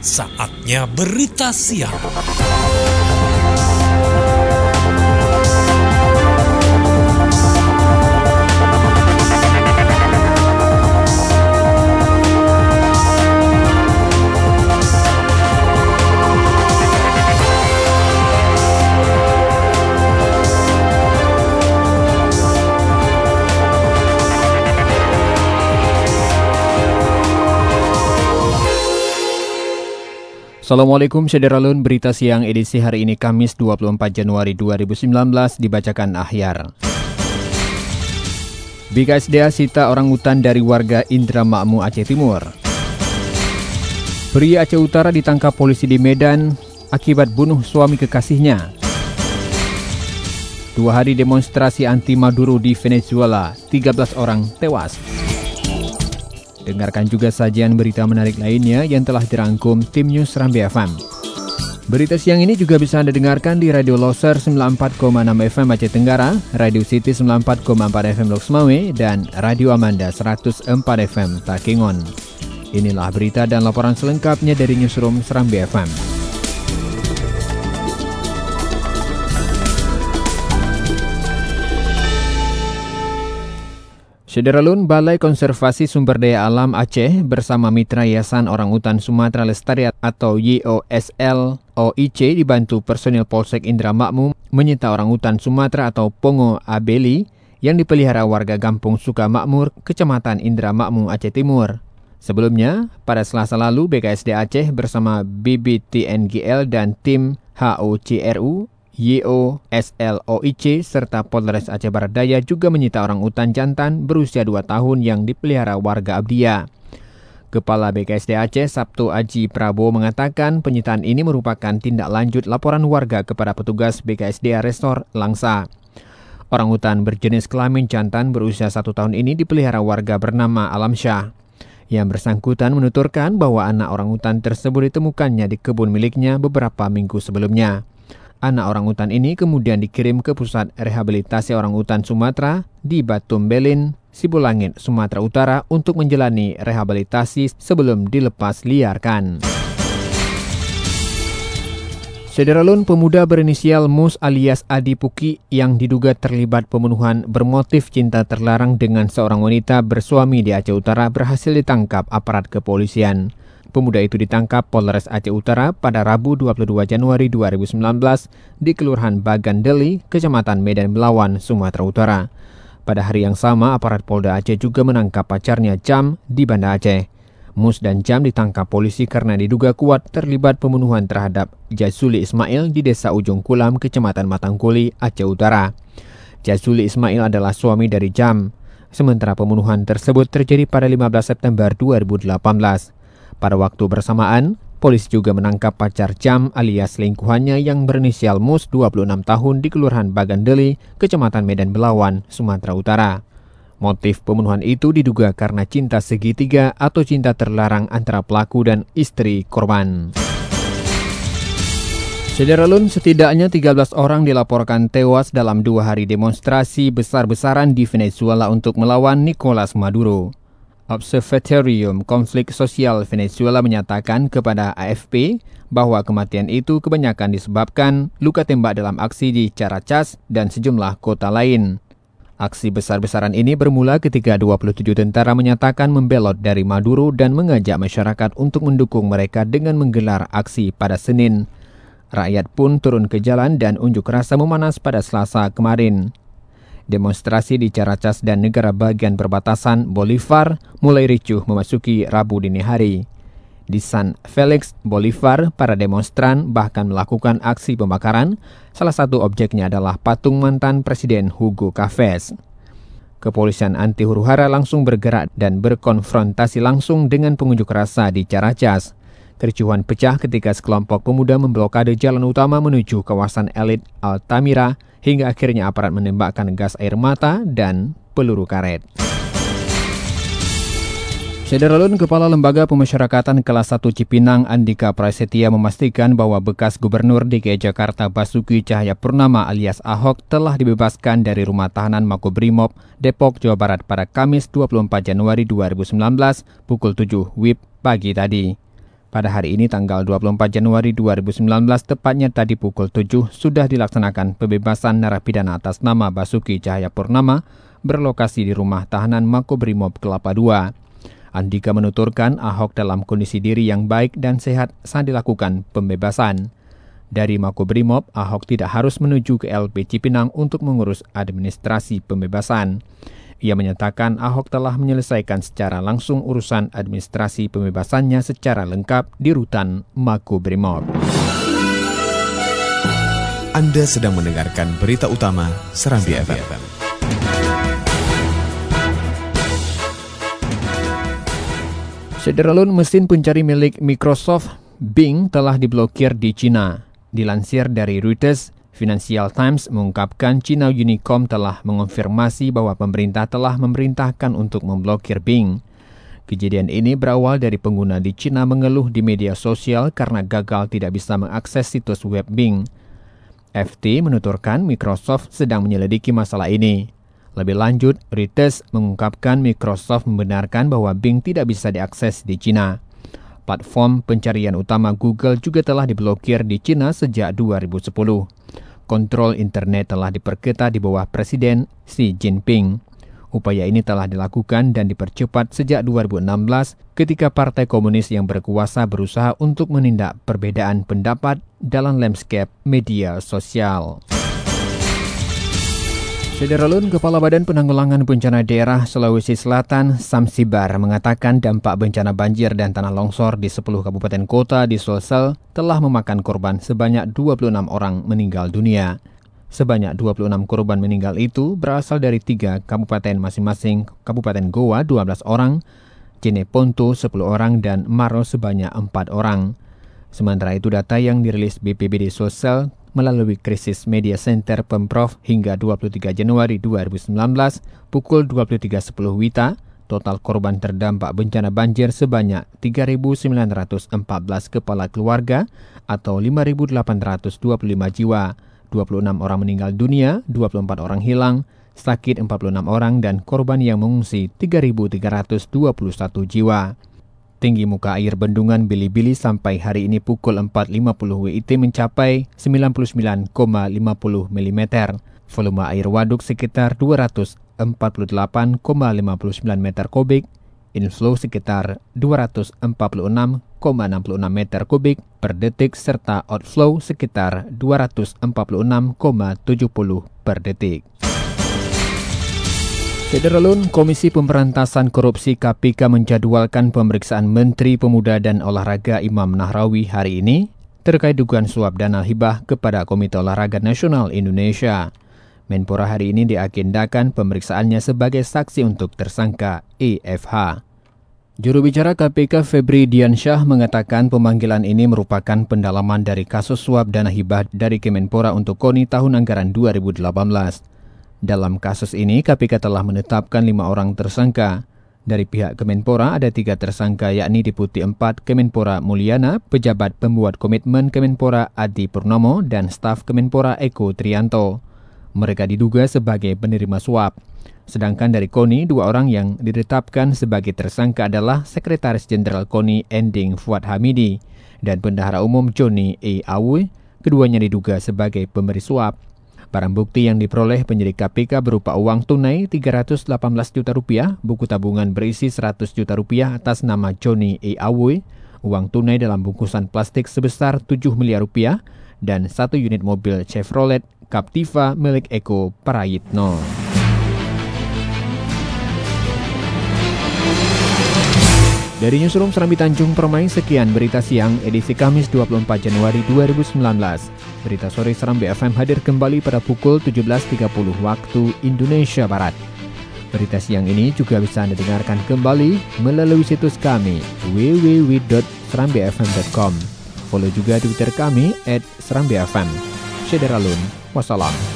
Saatnya berita siang. Assalamualaikum Syederalun, berita siang edisi hari ini Kamis 24 Januari 2019 dibacakan Ahyar. BKSDA sita orang utan dari warga Indramakmu Aceh Timur. Pria Aceh Utara ditangkap polisi di Medan akibat bunuh suami kekasihnya. 2 hari demonstrasi anti Maduro di Venezuela, 13 orang tewas. Dengarkan juga sajian berita menarik lainnya yang telah dirangkum tim News Serambi FM. Berita siang ini juga bisa Anda dengarkan di Radio Loser 94,6 FM Aceh Tenggara, Radio City 94,4 FM Lok Sumawe, dan Radio Amanda 104 FM Takengon. Inilah berita dan laporan selengkapnya dari Newsroom Serambi FM. Syederalun, Balai Konservasi Sumber Daya Alam Aceh bersama Mitra Yayasan Orang Utan Sumatera Lestari atau YOSLOIC dibantu personil Polsek Indramakmu menyita orang utan Sumatera atau Pongo Abeli yang dipelihara warga Kampung Sukamakmur, Kecamatan Indramakmu, Aceh Timur. Sebelumnya, pada Selasa lalu BKSD Aceh bersama BBTNGL dan tim HOCRU YOSLOIC serta Polres Aceh Barat Daya juga menyita orang utan jantan berusia 2 tahun yang dipelihara warga Abdia. Kepala BKSD Aceh Sabtu Aji Prabowo mengatakan penyitaan ini merupakan tindak lanjut laporan warga kepada petugas BKSD Resor Langsa. Orang utan berjenis kelamin jantan berusia 1 tahun ini dipelihara warga bernama Alam Syah. Yang bersangkutan menuturkan bahwa anak orang utan tersebut ditemukannya di kebun miliknya beberapa minggu sebelumnya. Anak orang utan ini kemudian dikirim ke Pusat Rehabilitasi Orang Utan Sumatera di Batum Belin, Sibulangit, Sumatera Utara untuk menjalani rehabilitasi sebelum dilepas liarkan. Syederalun, pemuda berinisial Mus alias Adi Puki yang diduga terlibat pembunuhan bermotif cinta terlarang dengan seorang wanita bersuami di Aceh Utara berhasil ditangkap aparat kepolisian. Pemuda itu ditangkap Polres Aceh Utara pada Rabu 22 Januari 2019 di Kelurahan Bagan Deli, Kecamatan Medan Belawan, Sumatera Utara. Pada hari yang sama, aparat Polda Aceh juga menangkap pacarnya Jam di Banda Aceh. Mus dan Jam ditangkap polisi karena diduga kuat terlibat pembunuhan terhadap Jazuli Ismail di Desa Ujung Kulam, Kecamatan Matangkuli, Aceh Utara. Jazuli Ismail adalah suami dari Jam. Sementara pembunuhan tersebut terjadi pada 15 September 2018. Pada waktu bersamaan, polisi juga menangkap pacar Jam alias selingkuhannya yang berinisial Mus 26 tahun di Kelurahan Bagandeli, Kecamatan Medan Belawan, Sumatera Utara. Motif pembunuhan itu diduga karena cinta segitiga atau cinta terlarang antara pelaku dan istri korban. Syederalun, setidaknya 13 orang dilaporkan tewas dalam 2 hari demonstrasi besar-besaran di Venezuela untuk melawan Nicolas Maduro. Observatorium Konflik Sosial Venezuela menyatakan kepada AFP bahwa kematian itu kebanyakan disebabkan luka tembak dalam aksi di Caracas dan sejumlah kota lain. Aksi besar-besaran ini bermula ketika 27 tentara menyatakan membelot dari Maduro dan mengajak masyarakat untuk mendukung mereka dengan menggelar aksi pada Senin. Rakyat pun turun ke jalan dan unjuk rasa memanas pada Selasa kemarin. Demonstrasi di Caracas dan negara bagian perbatasan Bolivar mulai ricuh memasuki Rabu dini hari. Di San Felix, Bolivar, para demonstran bahkan melakukan aksi pembakaran. Salah satu objeknya adalah patung mantan Presiden Hugo Chavez. Kepolisian anti huru-hara langsung bergerak dan berkonfrontasi langsung dengan pengunjuk rasa di Caracas. Kericuhan pecah ketika sekelompok pemuda memblokade jalan utama menuju kawasan elit Altamira hingga akhirnya aparat menembakkan gas air mata dan peluru karet. Syederalun, Kepala Lembaga Pemasyarakatan Kelas 1 Cipinang Andika Prasetya memastikan bahwa bekas Gubernur DKI Jakarta Basuki Cahayapurnama alias Ahok telah dibebaskan dari rumah tahanan Makobrimob, Depok, Jawa Barat pada Kamis 24 Januari 2019 pukul 7 WIB pagi tadi. Pada hari ini tanggal 24 Januari 2019, tepatnya tadi pukul 7, sudah dilaksanakan pembebasan narapidana atas nama Basuki Cahayapurnama berlokasi di rumah tahanan Makobrimob Kelapa II. Andika menuturkan Ahok dalam kondisi diri yang baik dan sehat saat dilakukan pembebasan. Dari Makobrimob, Ahok tidak harus menuju ke LP Cipinang untuk mengurus administrasi pembebasan. Ia menyatakan Ahok telah menyelesaikan secara langsung urusan administrasi pembebasannya secara lengkap di rutan Makobrimob. Anda sedang mendengarkan berita utama Serambi FM. Sederalun mesin pencari milik Microsoft, Bing, telah diblokir di China. Dilansir dari Reuters, Financial Times mengungkapkan China Unicom telah mengonfirmasi bahwa pemerintah telah memerintahkan untuk memblokir Bing. Kejadian ini berawal dari pengguna di China mengeluh di media sosial karena gagal tidak bisa mengakses situs web Bing. FT menuturkan Microsoft sedang menyelidiki masalah ini. Lebih lanjut, Reuters mengungkapkan Microsoft membenarkan bahwa Bing tidak bisa diakses di China. Platform pencarian utama Google juga telah diblokir di China sejak 2010. Kontrol internet telah diperketat di bawah Presiden Xi Jinping. Upaya ini telah dilakukan dan dipercepat sejak 2016 ketika Partai Komunis yang berkuasa berusaha untuk menindak perbedaan pendapat dalam landscape media sosial. Sederalun, Kepala Badan Penanggulangan Bencana Daerah Sulawesi Selatan, Samsibar, mengatakan dampak bencana banjir dan tanah longsor di 10 kabupaten kota di Sulsel telah memakan korban sebanyak 26 orang meninggal dunia. Sebanyak 26 korban meninggal itu berasal dari 3 kabupaten masing-masing, Kabupaten Goa 12 orang, Jeneponto 10 orang, dan Maros sebanyak 4 orang. Sementara itu data yang dirilis BPBD Sulsel melalui Krisis Media Center Pemprov hingga 23 Januari 2019 pukul 23.10 WITA, total korban terdampak bencana banjir sebanyak 3.914 kepala keluarga atau 5.825 jiwa, 26 orang meninggal dunia, 24 orang hilang, sakit 46 orang, dan korban yang mengungsi 3.321 jiwa. Tinggi muka air bendungan Bili-Bili sampai hari ini pukul 4.50 WIT mencapai 99,50 mm. Volume air waduk sekitar 248,59 meter kubik. Inflow sekitar 246,66 meter kubik per detik serta outflow sekitar 246,70 per detik. Sederalun, Komisi Pemberantasan Korupsi KPK menjadwalkan pemeriksaan Menteri Pemuda dan Olahraga Imam Nahrawi hari ini terkait dugaan suap dana hibah kepada Komite Olahraga Nasional Indonesia. Menpora hari ini diagendakan pemeriksaannya sebagai saksi untuk tersangka EFH. Juru bicara KPK Febri Diansyah mengatakan pemanggilan ini merupakan pendalaman dari kasus suap dana hibah dari Kemenpora untuk KONI tahun anggaran 2018. Dalam kasus ini, KPK telah menetapkan 5 orang tersangka. Dari pihak Kemenpora ada 3 tersangka yakni Deputi 4 Kemenpora Mulyana, pejabat pembuat komitmen Kemenpora Adi Purnomo, dan staf Kemenpora Eko Trianto. Mereka diduga sebagai penerima suap. Sedangkan dari KONI, 2 orang yang ditetapkan sebagai tersangka adalah Sekretaris Jenderal KONI Ending Fuad Hamidi dan Bendahara Umum Joni E. Awe. Keduanya diduga sebagai pemberi suap. Barang bukti yang diperoleh penyidik KPK berupa uang tunai 318 juta rupiah, buku tabungan berisi 100 juta rupiah atas nama Joni E. Awe, uang tunai dalam bungkusan plastik sebesar 7 miliar rupiah, dan 1 unit mobil Chevrolet Captiva milik Eko Prayitno. Dari Newsroom Serambi Tanjung Permai, sekian berita siang edisi Kamis 24 Januari 2019. Berita sore Serambi FM hadir kembali pada pukul 17.30 waktu Indonesia Barat. Berita siang ini juga bisa Anda dengarkan kembali melalui situs kami www.serambifm.com. Follow juga Twitter kami @serambifm. Sederalun, wassalam.